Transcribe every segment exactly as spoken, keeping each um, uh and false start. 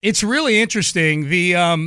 It's really interesting. The um,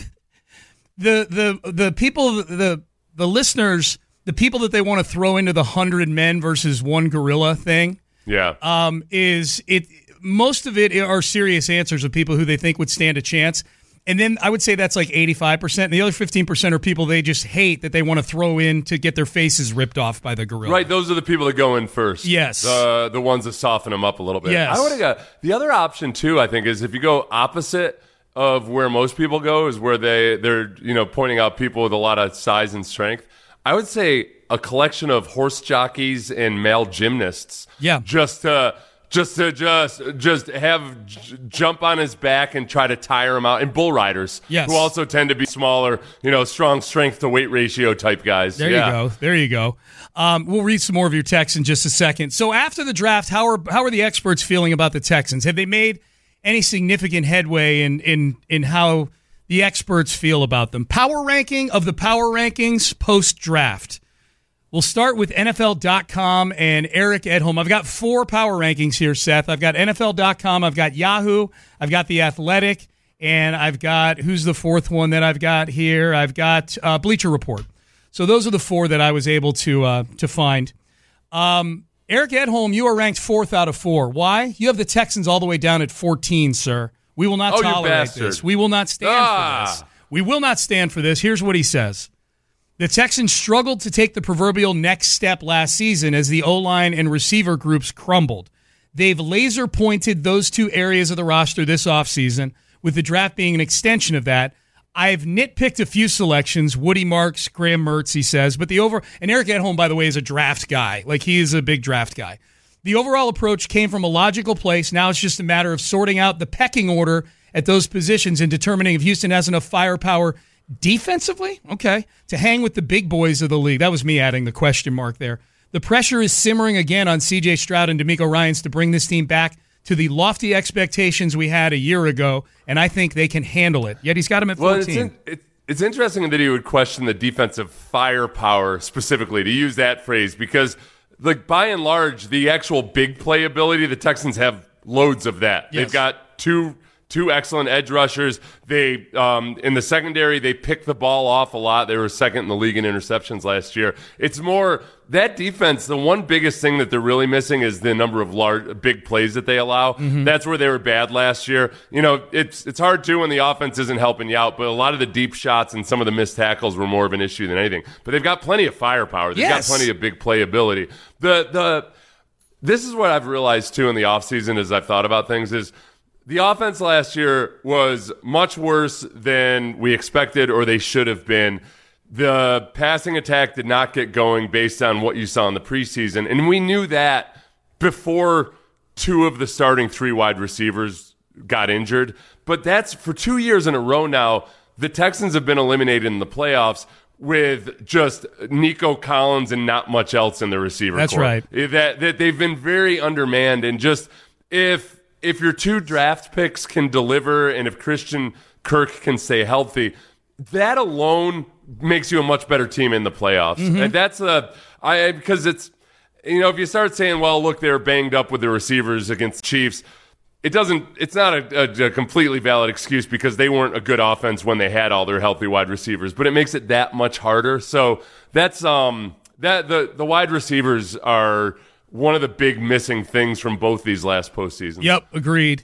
the the the people the the listeners, the people that they want to throw into the hundred men versus one gorilla thing. Yeah. Um, is it most of it are serious answers of people who they think would stand a chance. And then I would say that's like eighty-five percent. The other fifteen percent are people they just hate that they want to throw in to get their faces ripped off by the gorilla. Right, those are the people that go in first. Yes. The the ones that soften them up a little bit. Yes. I would have got the other option too, I think, is if you go opposite of where most people go, is where they, they're, you know, pointing out people with a lot of size and strength. I would say a collection of horse jockeys and male gymnasts. Yeah. Just to Just to just just have j- jump on his back and try to tire him out, and bull riders, yes. who also tend to be smaller, you know, strong strength to weight ratio type guys. There yeah. you go. There you go. Um, we'll read some more of your texts in just a second. So after the draft, how are how are the experts feeling about the Texans? Have they made any significant headway in in in how the experts feel about them? Power ranking of the power rankings post draft. We'll start with N F L dot com and Eric Edholm. I've got four power rankings here, Seth. I've got N F L dot com, I've got Yahoo, I've got The Athletic, and I've got, who's the fourth one that I've got here? I've got uh, Bleacher Report. So those are the four that I was able to uh, to find. Um, Eric Edholm, you are ranked fourth out of four. Why? You have the Texans all the way down at fourteen, sir. We will not oh, tolerate this. We will not stand ah. for this. We will not stand for this. Here's what he says. The Texans struggled to take the proverbial next step last season as the O-line and receiver groups crumbled. They've laser-pointed those two areas of the roster this offseason, with the draft being an extension of that. I've nitpicked a few selections, Woody Marks, Graham Mertz, he says, but the over and Eric Edholm, by the way, is a draft guy. Like, he is a big draft guy. The overall approach came from a logical place. Now it's just a matter of sorting out the pecking order at those positions and determining if Houston has enough firepower defensively, okay, to hang with the big boys of the league. That was me adding the question mark there. The pressure is simmering again on C J Stroud and DeMeco Ryans to bring this team back to the lofty expectations we had a year ago, and I think they can handle it. Yet he's got him at fourteen. Well, it's, in, it, it's interesting that he would question the defensive firepower specifically, to use that phrase, because, like, by and large, the actual big play ability, the Texans have loads of that. Yes. They've got two two excellent edge rushers. They um, in the secondary, they pick the ball off a lot. They were second in the league in interceptions last year. It's more that defense. The one biggest thing that they're really missing is the number of large, big plays that they allow. Mm-hmm. That's where they were bad last year. You know, it's it's hard too when the offense isn't helping you out. But a lot of the deep shots and some of the missed tackles were more of an issue than anything. But they've got plenty of firepower. They've yes. got plenty of big play ability. The the this is what I've realized too in the offseason as I've thought about things is, the offense last year was much worse than we expected or they should have been. The passing attack did not get going based on what you saw in the preseason. And we knew that before two of the starting three wide receivers got injured. But that's for two years in a row now, the Texans have been eliminated in the playoffs with just Nico Collins and not much else in the receiver That's corps. right. That, that they've been very undermanned. And just if... If your two draft picks can deliver and if Christian Kirk can stay healthy, that alone makes you a much better team in the playoffs. Mm-hmm. And that's a, I, because it's, you know, if you start saying, well, look, they're banged up with the receivers against the Chiefs, it doesn't, it's not a, a, a completely valid excuse because they weren't a good offense when they had all their healthy wide receivers, but it makes it that much harder. So that's, um, that the, the wide receivers are one of the big missing things from both these last postseasons. Yep, agreed.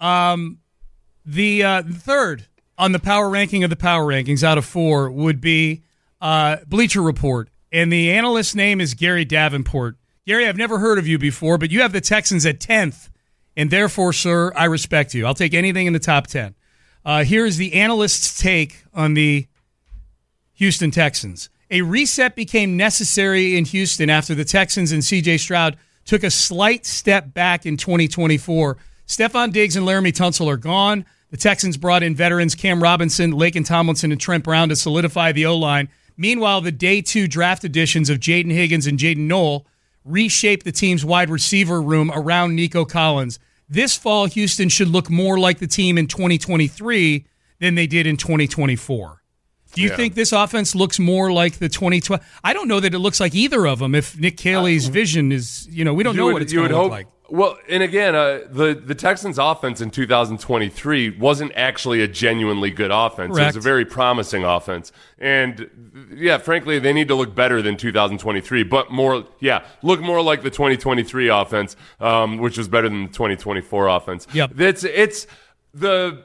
Um, the uh, third on the power ranking of the power rankings out of four would be uh, Bleacher Report. And the analyst's name is Gary Davenport. Gary, I've never heard of you before, but you have the Texans at tenth. And therefore, sir, I respect you. I'll take anything in the top ten. Uh, here is the analyst's take on the Houston Texans. A reset became necessary in Houston after the Texans and C J Stroud took a slight step back in twenty twenty-four. Stephon Diggs and Laramie Tunsil are gone. The Texans brought in veterans Cam Robinson, Laken Tomlinson, and Trent Brown to solidify the O-line. Meanwhile, the day two draft additions of Jaden Higgins and Jaden Knoll reshaped the team's wide receiver room around Nico Collins. This fall, Houston should look more like the team in twenty twenty-three than they did in twenty twenty-four. Do you yeah. think this offense looks more like the twenty twelve? I don't know that it looks like either of them if Nick Caley's uh, vision is, you know, we don't know would, what it's going to look look like. Well, and again, uh, the the Texans' offense in two thousand twenty-three wasn't actually a genuinely good offense. Correct. It was a very promising offense, and yeah, frankly, they need to look better than two thousand twenty-three, but more, yeah, look more like the twenty twenty-three offense, um, which was better than the twenty twenty-four offense. Yep. It's it's the.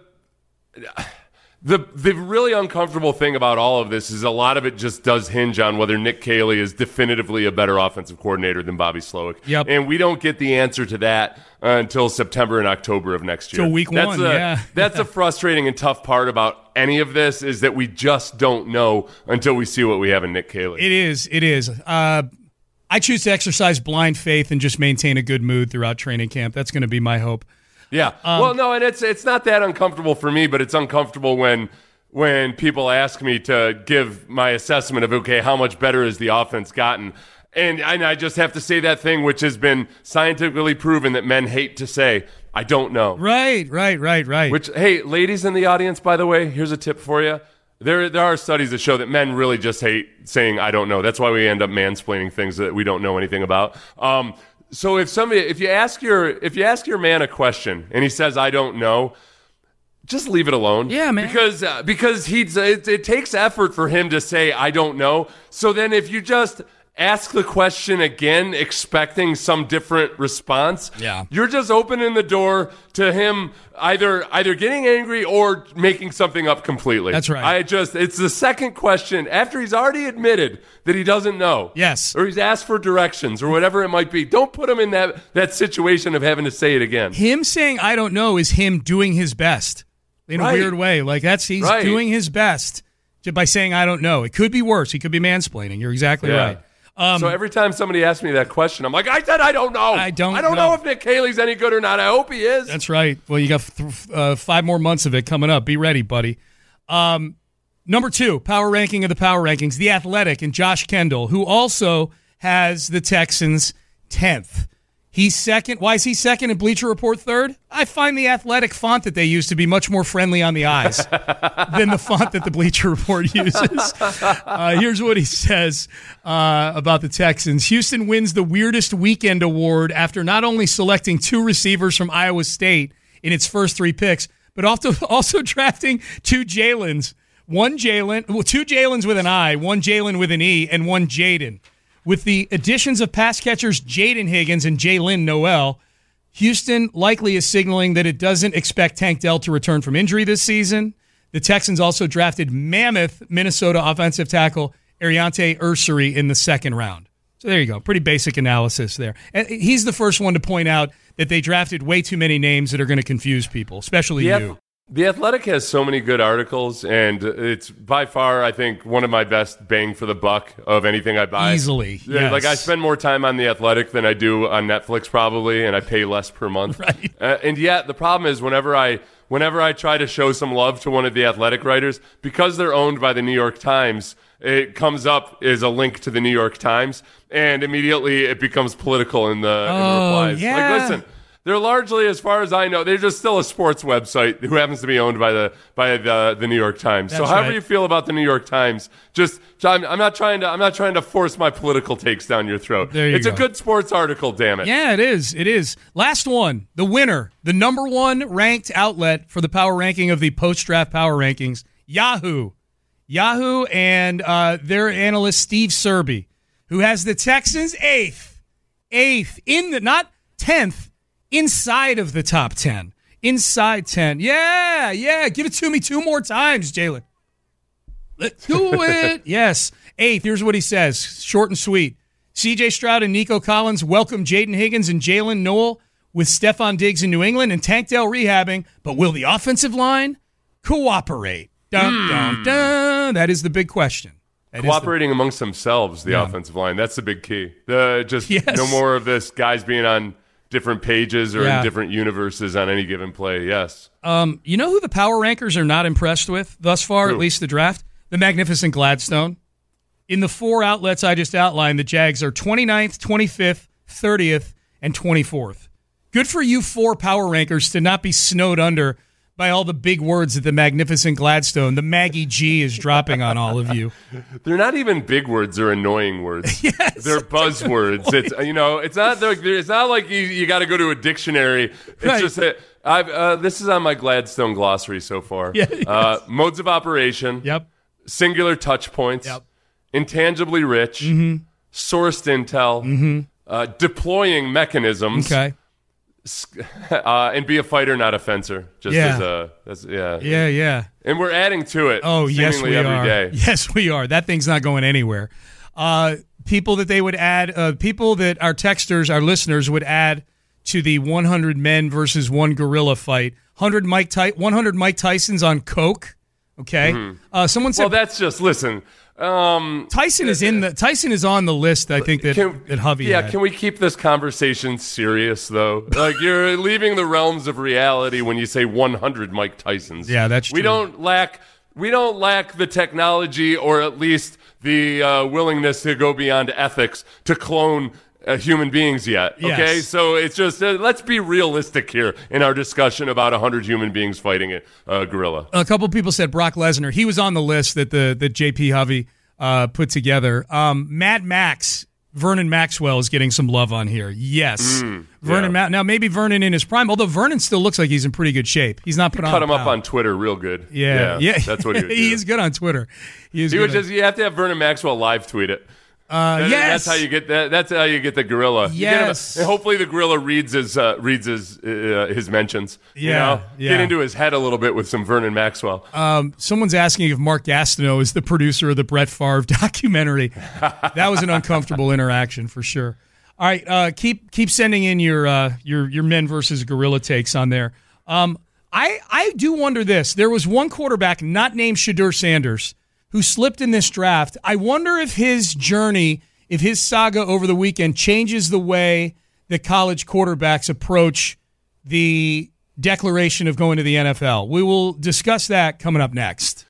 The the really uncomfortable thing about all of this is a lot of it just does hinge on whether Nick Caley is definitively a better offensive coordinator than Bobby Slowick. Yep. And we don't get the answer to that uh, until September and October of next year. Till week that's one, a, yeah. That's a frustrating and tough part about any of this is that we just don't know until we see what we have in Nick Caley. It is. It is. Uh, I choose to exercise blind faith and just maintain a good mood throughout training camp. That's going to be my hope. Yeah. Um, well, no, and it's it's not that uncomfortable for me, but it's uncomfortable when when people ask me to give my assessment of, okay, how much better has the offense gotten? And, and I just have to say that thing which has been scientifically proven that men hate to say, I don't know. Right, right, right, right. Which, hey, ladies in the audience, by the way, here's a tip for you. There, there are studies that show that men really just hate saying, I don't know. That's why we end up mansplaining things that we don't know anything about. Um, So if somebody, if you ask your, if you ask your man a question and he says, I don't know, just leave it alone. Yeah, man. Because, uh, because he's, it, it takes effort for him to say, I don't know. So then if you just ask the question again, expecting some different response, yeah, you're just opening the door to him either, either getting angry or making something up completely. That's right. I just, it's the second question after he's already admitted that he doesn't know. Yes. Or he's asked for directions or whatever it might be. Don't put him in that, that situation of having to say it again. Him saying I don't know is him doing his best in Right. a weird way. Like that's he's Right. doing his best just by saying I don't know. It could be worse. He could be mansplaining. You're exactly Yeah. right. Um, so every time somebody asks me that question, I'm like, I said I don't know. I don't I don't know. know if Nick Caley's any good or not. I hope he is. That's right. Well, you got th- uh, five more months of it coming up. Be ready, buddy. Um, number two, power ranking of the power rankings, The Athletic and Josh Kendall, who also has the Texans tenth. He's second. Why is he second and Bleacher Report third? I find the Athletic font that they use to be much more friendly on the eyes than the font that the Bleacher Report uses. Uh, here's what he says uh, about the Texans. Houston wins the weirdest weekend award after not only selecting two receivers from Iowa State in its first three picks, but also, also drafting two Jalens. One Jalen, well, two Jalens with an I, one Jalen with an E, and one Jaden. With the additions of pass catchers Jaden Higgins and Jalen Noel, Houston likely is signaling that it doesn't expect Tank Dell to return from injury this season. The Texans also drafted mammoth Minnesota offensive tackle Ariante Ursery in the second round. So there you go. Pretty basic analysis there. And he's the first one to point out that they drafted way too many names that are going to confuse people, especially Yeah. you. The Athletic has so many good articles, and it's by far, I think, one of my best bang for the buck of anything I buy. Easily, Yeah, yes. Like, I spend more time on The Athletic than I do on Netflix, probably, and I pay less per month. Right. Uh, and yet, the problem is whenever I whenever I try to show some love to one of the Athletic writers, because they're owned by the New York Times, it comes up as a link to the New York Times, and immediately it becomes political in the, in the Oh, replies. yeah. Like, listen, they're largely, as far as I know, they're just still a sports website who happens to be owned by the by the, the New York Times. That's so, however right. you feel about the New York Times, just I'm, I'm not trying to I'm not trying to force my political takes down your throat. There you it's go. a good sports article, damn it. Yeah, it is. It is. Last one, the winner, the number one ranked outlet for the power ranking of the post-draft power rankings, Yahoo. Yahoo and uh, their analyst, Steve Serby, who has the Texans eighth. Eighth. In the, not tenth, inside of the top ten. Inside ten. Yeah, yeah. Give it to me two more times, Jalen. Let's do it. Yes. Eighth, here's what he says. Short and sweet. C J Stroud and Nico Collins welcome Jaden Higgins and Jalen Noel with Stephon Diggs in New England and Tank Dell rehabbing, but will the offensive line cooperate? Dun, Hmm. dun, dun. That is the big question. That is Cooperating amongst themselves, the Yeah. offensive line. That's the big key. The just Yes. no more of this guys being on different pages or Yeah. in different universes on any given play. Yes. the, um, you know who the power rankers are not impressed with thus far, Who? at least the draft? The Magnificent Gladstone. In the four outlets I just outlined, the Jags are twenty-ninth, twenty-fifth, thirtieth, and twenty-fourth. Good for you four power rankers to not be snowed under by all the big words that the magnificent Gladstone, the Maggie G, is dropping on all of you. They're not even big words; they're annoying words. Yes, they're buzzwords. It's you know, it's not it's not like you, you got to go to a dictionary. It's Right. just that I've uh, this is on my Gladstone glossary so far. Yeah, yes. uh, modes of operation. Yep. Singular touch points. Yep. Intangibly rich. Mm-hmm. Sourced intel. Mm-hmm. Uh, deploying mechanisms. Okay. Uh, and be a fighter, not a fencer. Just Yeah. as a, as, yeah, Yeah, yeah. And we're adding to it. Oh, yes, seemingly we every are. day. Yes, we are. That thing's not going anywhere. Uh, people that they would add, uh, people that our texters, our listeners would add to the one hundred men versus one gorilla fight. one hundred Mike Ty- one hundred Mike Tyson's on coke. Okay. Mm-hmm. Uh, someone said Well, that's just listen. Um, Tyson is in the Tyson is on the list. I think that Can, that Hovey yeah, had. can we keep this conversation serious though? Like you're leaving the realms of reality when you say one hundred Mike Tysons. Yeah, that's we true. don't lack we don't lack the technology or at least the uh, willingness to go beyond ethics to clone uh, human beings yet. Okay, Yes. so it's just uh, let's be realistic here in our discussion about one hundred human beings fighting a uh, gorilla. A couple people said Brock Lesnar. He was on the list that the that J P Hovey uh, put together. Um, Mad Max, Vernon Maxwell is getting some love on here. Yes, Mm, Vernon. yeah. Ma- now maybe Vernon in his prime, although Vernon still looks like he's in pretty good shape. He's not put on. Cut him up pound. on Twitter real good. Yeah, yeah, that's what he would do. he is good on Twitter. He is. He good would on- just you have to have Vernon Maxwell live tweet it. Uh, That- yes, that's how you get that. That's how you get the gorilla. You get him- Yes. and hopefully the gorilla reads his uh, reads his uh, his mentions. You Yeah, know? yeah. Get into his head a little bit with some Vernon Maxwell. Um, someone's asking if Mark Gastineau is the producer of the Brett Favre documentary. That was an uncomfortable interaction for sure. All right, uh, keep keep sending in your uh, your your men versus gorilla takes on there. Um, I I do wonder this. There was one quarterback not named Shadur Sanders who slipped in this draft. I wonder if his journey, if his saga over the weekend changes the way that college quarterbacks approach the declaration of going to the N F L. We will discuss that coming up next.